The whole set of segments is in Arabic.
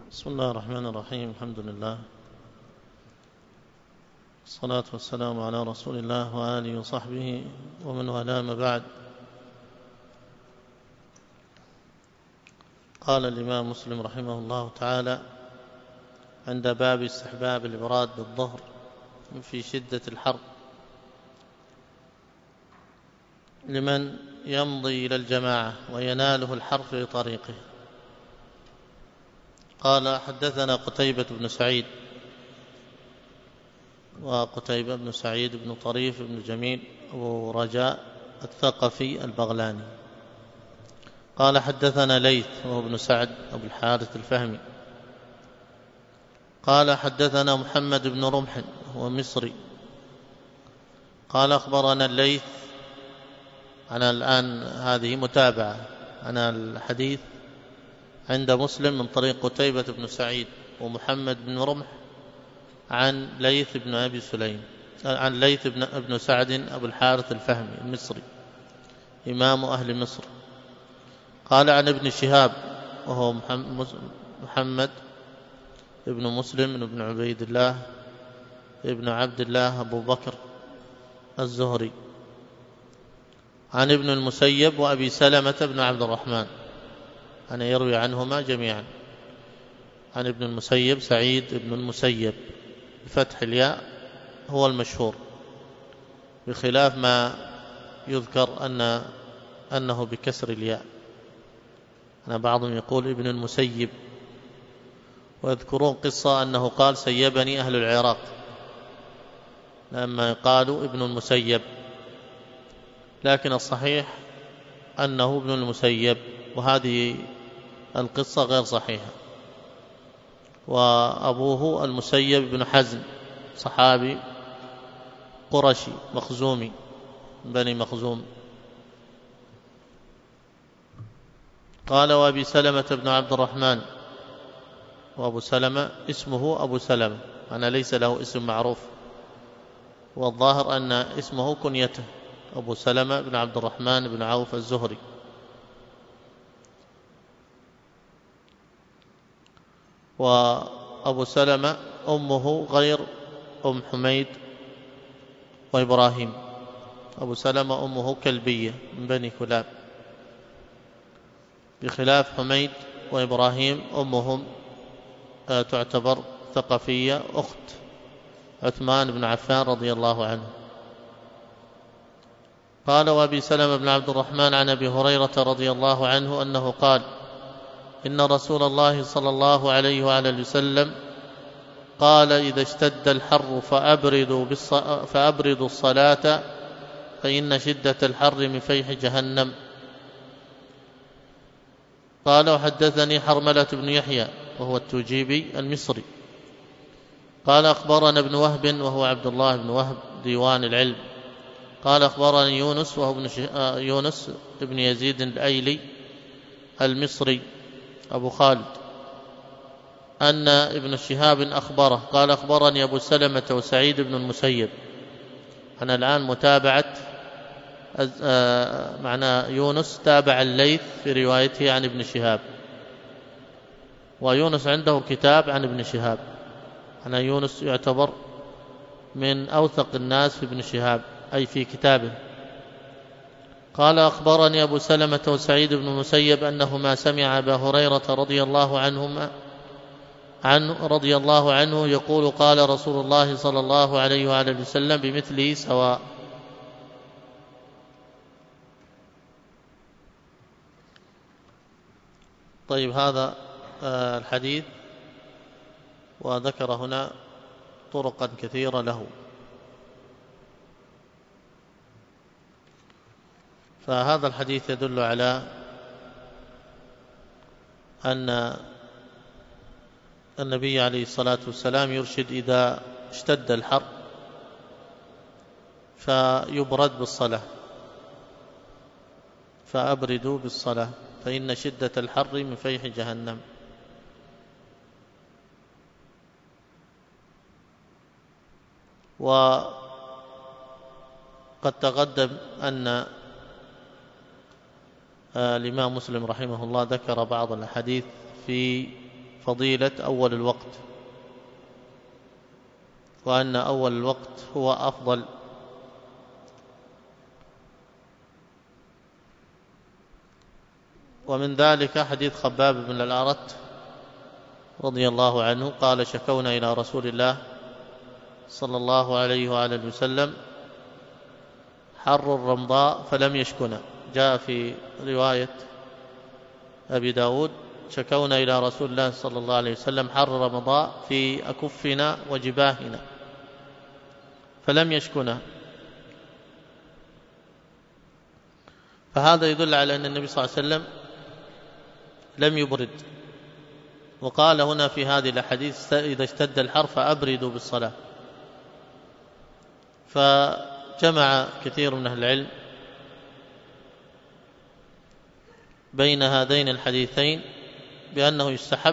بسم الله الرحمن الرحيم. الحمد لله والصلاة والسلام على رسول الله وآله وصحبه ومن والاه، ما بعد. قال الإمام مسلم رحمه الله تعالى عند باب استحباب الإبراد بالظهر في شدة الحر لمن يمضي إلى الجماعة ويناله الحر في طريقه. قال: حدثنا قتيبة بن سعيد، وقتيبة بن سعيد بن طريف بن جميل أبو رجاء الثقفي البغلاني. قال: حدثنا ليث وهو ابن سعد أبو الحارث الفهمي. قال: حدثنا محمد بن رمح هو مصري. قال: أخبرنا الليث. أنا الآن هذه متابعة، أنا الحديث عند مسلم من طريق قتيبة بن سعيد ومحمد بن رمح عن ليث بن أبي سليم، عن ليث بن سعد أبو الحارث الفهمي المصري إمام أهل مصر. قال: عن ابن شهاب وهو محمد ابن مسلم بن عبيد الله ابن عبد الله أبو بكر الزهري، عن ابن المسيب وأبي سلمة بن عبد الرحمن، أنا يروي عنهما جميعا. عن ابن المسيب سعيد ابن المسيب بفتح الياء هو المشهور، بخلاف ما يذكر أنه بكسر الياء. أنا بعضهم يقول ابن المسيب، ويذكرون قصة أنه قال: سيبني أهل العراق، لما قالوا ابن المسيب، لكن الصحيح أنه ابن المسيب، وهذه القصة غير صحيحة. وأبوه المسيب بن حزم، صحابي قرشي مخزومي بني مخزوم. قال: وأبي سلمة بن عبد الرحمن، وأبو سلمة اسمه أبو سلمة، أنا ليس له اسم معروف، والظاهر أن اسمه كنيته أبو سلمة بن عبد الرحمن بن عوف الزهري. وأبو سلمة أمه غير أم حميد وإبراهيم، أبو سلمة أمه كلبية من بني كلاب، بخلاف حميد وإبراهيم أمهم تعتبر ثقفية، أخت عثمان بن عفان رضي الله عنه. قال: وأبي سلمة بن عبد الرحمن عن أبي هريرة رضي الله عنه أنه قال: إن رسول الله صلى الله عليه وعلى وسلم قال: إذا اشتد الحر فأبردوا الصلاة فإن شدة الحر من فيح جهنم. قال: وحدثني حرملة بن يحيى وهو التوجيبي المصري. قال: أخبرنا ابن وهب وهو عبد الله بن وهب ديوان العلم. قال: أخبرني يونس وهو يونس بن يزيد الأيلي المصري أبو خالد أن ابن شهاب أخبره. قال: أخبرني أبو سلمة وسعيد بن المسيب. أنا الآن متابعة، معنى يونس تابع الليث في روايته عن ابن شهاب، ويونس عنده كتاب عن ابن شهاب. أنا يونس يعتبر من أوثق الناس في ابن شهاب، أي في كتابه. قال: أخبرني أبو سلمة وسعيد بن المسيب أنهما سمع أبا هريرة رضي الله عنه يقول: قال رسول الله صلى الله عليه وآله وسلم بمثله سواء. طيب، هذا الحديث، وذكر هنا طرقا كثيرة له. فهذا الحديث يدل على أن النبي عليه الصلاة والسلام يرشد إذا اشتد الحر فيبرد بالصلاة، فأبردوا بالصلاة فإن شدة الحر من فيح جهنم. وقد تقدم أن الإمام مسلم رحمه الله ذكر بعض الأحاديث في فضيلة أول الوقت، وأن أول الوقت هو أفضل. ومن ذلك حديث خباب بن الأرت رضي الله عنه قال: شكونا إلى رسول الله صلى الله عليه وآله وسلم حر الرمضاء فلم يشكنا. جاء في رواية أبي داود: شكونا إلى رسول الله صلى الله عليه وسلم حر رمضاء في أكفنا وجباهنا فلم يشكنا. فهذا يدل على أن النبي صلى الله عليه وسلم لم يبرد. وقال هنا في هذه الأحاديث: إذا اشتد الحر فأبردوا بالصلاة. فجمع كثير من أهل العلم بين هذين الحديثين بأنه يستحب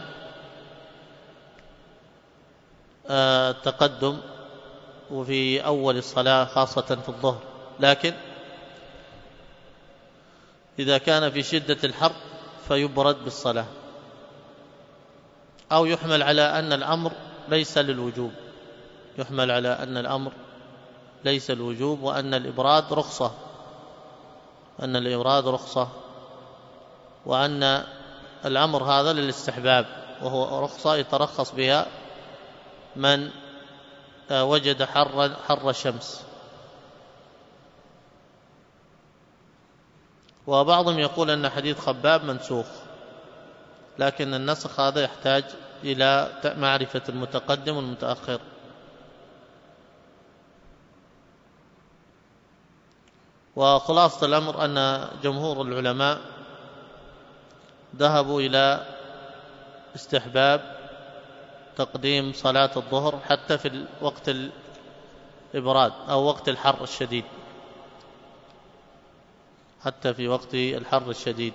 التقدم وفي أول الصلاة خاصة في الظهر، لكن إذا كان في شدة الحر فيبرد بالصلاة، أو يحمل على أن الأمر ليس للوجوب، يحمل على أن الأمر ليس الوجوب، وأن الإبراد رخصة، أن الإبراد رخصة، وأن الأمر هذا للاستحباب، وهو رخصة يترخص بها من وجد حر الشمس. وبعضهم يقول أن حديث خباب منسوخ، لكن النسخ هذا يحتاج إلى معرفة المتقدم والمتأخر. وخلاصة الأمر أن جمهور العلماء ذهبوا إلى استحباب تقديم صلاة الظهر حتى في وقت الإبراد أو وقت الحر الشديد، حتى في وقت الحر الشديد.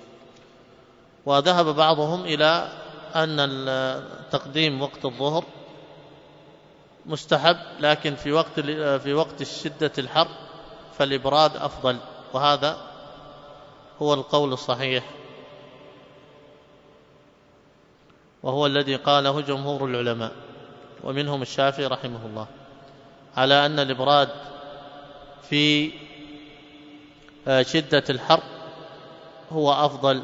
وذهب بعضهم إلى أن تقديم وقت الظهر مستحب، لكن في وقت شدة الحر فالإبراد أفضل، وهذا هو القول الصحيح، وهو الذي قاله جمهور العلماء ومنهم الشافعي رحمه الله، على أن الإبراد في شدة الحر هو أفضل،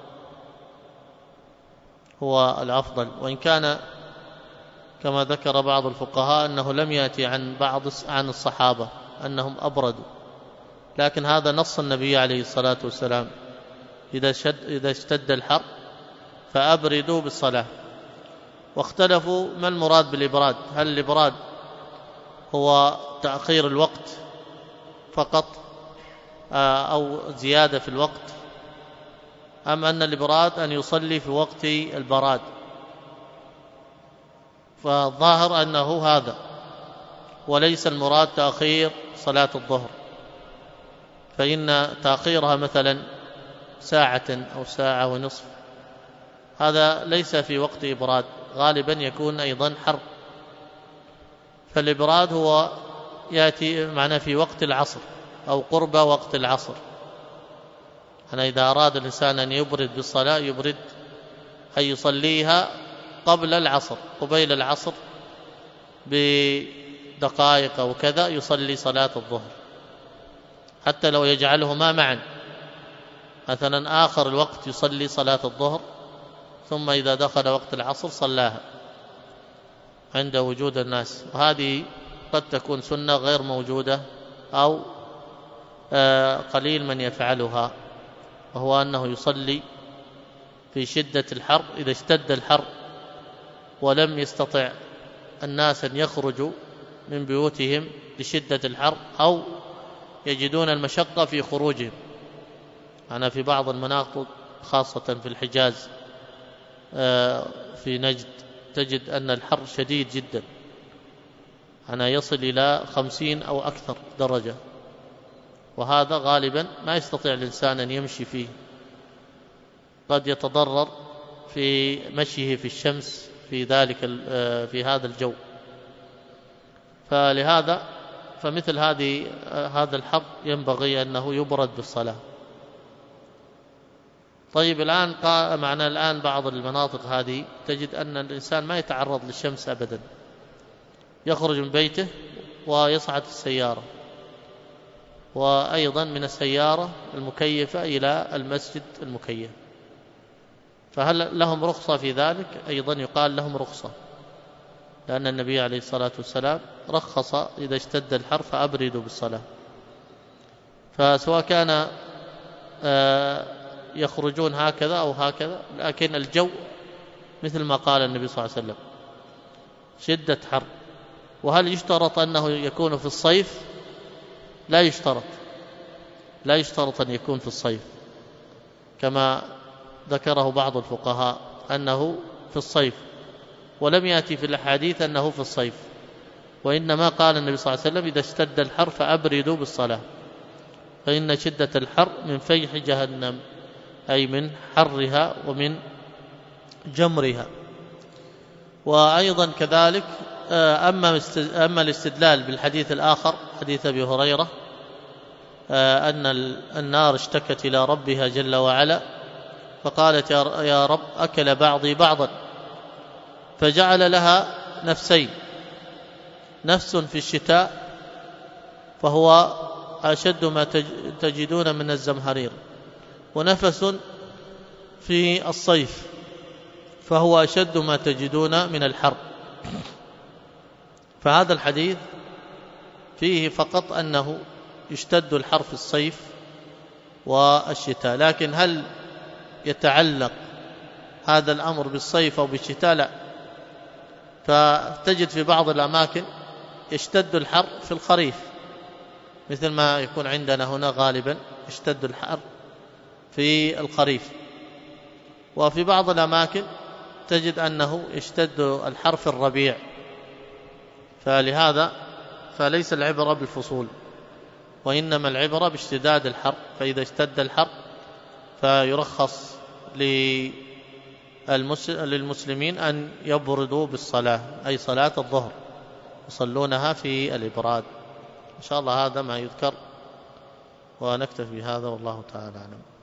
هو الأفضل. وإن كان كما ذكر بعض الفقهاء أنه لم يأتي عن الصحابة أنهم أبردوا، لكن هذا نص النبي عليه الصلاة والسلام: إذا اشتد الحر فأبردوا بالصلاة. واختلفوا ما المراد بالإبراد، هل الإبراد هو تأخير الوقت فقط أو زيادة في الوقت، أم أن الإبراد أن يصلي في وقت البراد؟ فالظاهر أنه هذا، وليس المراد تأخير صلاة الظهر، فإن تأخيرها مثلا ساعة أو ساعة ونصف هذا ليس في وقت إبراد، غالبا يكون أيضا حر. فالإبراد هو يأتي معنا في وقت العصر أو قرب وقت العصر. أنا إذا أراد الإنسان أن يبرد بالصلاة يبرد أي يصليها قبل العصر، قبيل العصر بدقائق أو كذا يصلي صلاة الظهر، حتى لو يجعلهما معا، مثلا آخر الوقت يصلي صلاة الظهر، ثم إذا دخل وقت العصر صلاها عند وجود الناس. وهذه قد تكون سنة غير موجودة أو قليل من يفعلها، وهو أنه يصلي في شدة الحر. إذا اشتد الحر ولم يستطع الناس أن يخرجوا من بيوتهم لشدة الحر، أو يجدون المشقة في خروجهم، أنا في بعض المناطق خاصة في الحجاز في نجد تجد أن الحر شديد جدا، أنا يصل إلى 50 أو أكثر درجة، وهذا غالبا ما يستطيع الإنسان أن يمشي فيه، قد يتضرر في مشيه في الشمس في هذا الجو. فلهذا فمثل هذا الحر ينبغي أنه يبرد بالصلاة. طيب الآن معنا الآن بعض المناطق هذه تجد أن الإنسان ما يتعرض للشمس أبدا، يخرج من بيته ويصعد في السيارة، وأيضا من السيارة المكيفة إلى المسجد المكيف، فهل لهم رخصة في ذلك؟ أيضا يقال لهم رخصة، لأن النبي عليه الصلاة والسلام رخص إذا اشتد الحر فأبردوا بالصلاة. فسواء كان يخرجون هكذا أو هكذا، لكن الجو مثل ما قال النبي صلى الله عليه وسلم شدة حر. وهل يشترط أنه يكون في الصيف؟ لا يشترط، لا يشترط أن يكون في الصيف كما ذكره بعض الفقهاء أنه في الصيف، ولم يأتي في الأحاديث أنه في الصيف، وإنما قال النبي صلى الله عليه وسلم إذا اشتد الحر فأبردوا بالصلاة، فإن شدة الحر من فيح جهنم، أي من حرها ومن جمرها. وأيضا كذلك أما الاستدلال بالحديث الآخر حديث أبي هريرة أن النار اشتكت إلى ربها جل وعلا فقالت يا رب أكل بعضي بعضا، فجعل لها نفسين، نفس في الشتاء فهو أشد ما تجدون من الزمهرير، ونفس في الصيف فهو أشد ما تجدون من الحر. فهذا الحديث فيه فقط أنه يشتد الحر في الصيف والشتاء، لكن هل يتعلق هذا الأمر بالصيف أو بالشتاء؟ لا. فتجد في بعض الأماكن يشتد الحر في الخريف، مثل ما يكون عندنا هنا غالبا يشتد الحر في الخريف، وفي بعض الأماكن تجد أنه يشتد الحر في الربيع. فلهذا فليس العبرة بالفصول، وإنما العبرة باشتداد الحر، فإذا اشتد الحر فيرخص للمسلمين أن يبردوا بالصلاة، أي صلاة الظهر يصلونها في الإبراد. إن شاء الله هذا ما يذكر، ونكتفي بهذا والله تعالى أعلم.